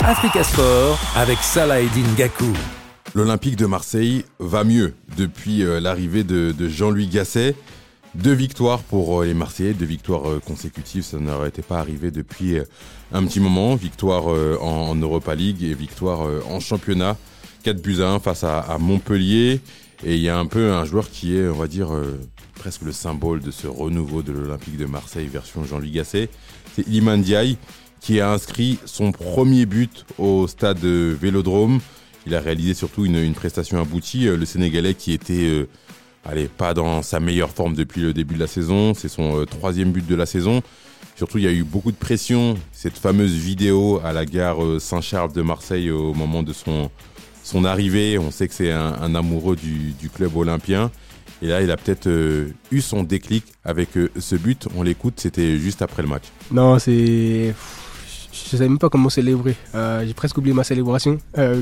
Africa Sport avec Salah-Eddine Gakou. L'Olympique de Marseille va mieux depuis l'arrivée de Jean-Louis Gasset. 2 victoires pour les Marseillais, 2 victoires consécutives, ça n'aurait été pas arrivé depuis un petit moment. Victoire en Europa League et victoire en championnat. 4-1 face à Montpellier. Et il y a un peu un joueur qui est, on va dire, presque le symbole de ce renouveau de l'Olympique de Marseille version Jean-Louis Gasset. C'est Iliman Ndiaye qui a inscrit son premier but au stade Vélodrome. Il a réalisé surtout une prestation aboutie. Le Sénégalais qui était pas dans sa meilleure forme depuis le début de la saison. C'est son 3e but de la saison. Surtout, il y a eu beaucoup de pression. Cette fameuse vidéo à la gare Saint-Charles de Marseille au moment de son arrivée. On sait que c'est un amoureux du club olympien. Et là, il a peut-être eu son déclic avec ce but. On l'écoute, c'était juste après le match. Non, je savais même pas comment célébrer. J'ai presque oublié ma célébration.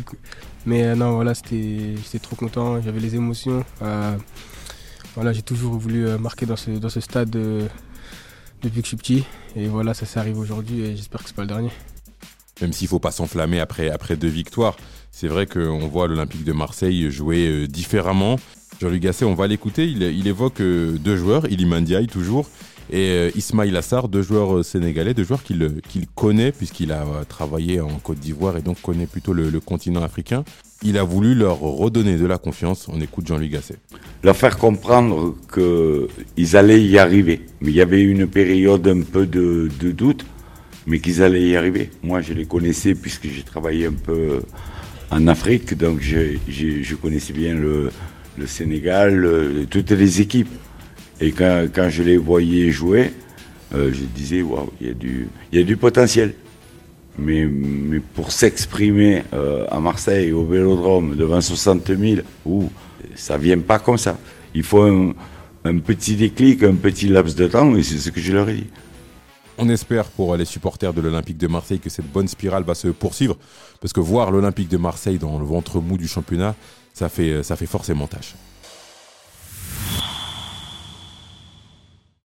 Mais non, voilà, j'étais trop content, j'avais les émotions. Voilà, j'ai toujours voulu marquer dans ce stade depuis que je suis petit. Et voilà, ça s'est arrivé aujourd'hui et j'espère que c'est pas le dernier. Même s'il ne faut pas s'enflammer après 2 victoires, c'est vrai qu'on voit l'Olympique de Marseille jouer différemment. Jean-Louis Gasset, on va l'écouter, il évoque 2 joueurs, Iliman Ndiaye toujours, et Ismaïla Sarr, 2 joueurs sénégalais, 2 joueurs qu'il connaît puisqu'il a travaillé en Côte d'Ivoire et donc connaît plutôt le continent africain. Il a voulu leur redonner de la confiance. On écoute Jean-Louis Gasset. Leur faire comprendre qu'ils allaient y arriver. Mais il y avait une période un peu de doute, mais qu'ils allaient y arriver. Moi, je les connaissais puisque j'ai travaillé un peu en Afrique, donc je connaissais bien le Sénégal, toutes les équipes. Et quand je les voyais jouer, je disais, waouh, il y a du potentiel. Mais pour s'exprimer à Marseille, au Vélodrome, devant 60 000, ça ne vient pas comme ça. Il faut un petit déclic, un petit laps de temps, et c'est ce que je leur ai dit. On espère pour les supporters de l'Olympique de Marseille que cette bonne spirale va se poursuivre, parce que voir l'Olympique de Marseille dans le ventre mou du championnat, ça fait forcément tâche.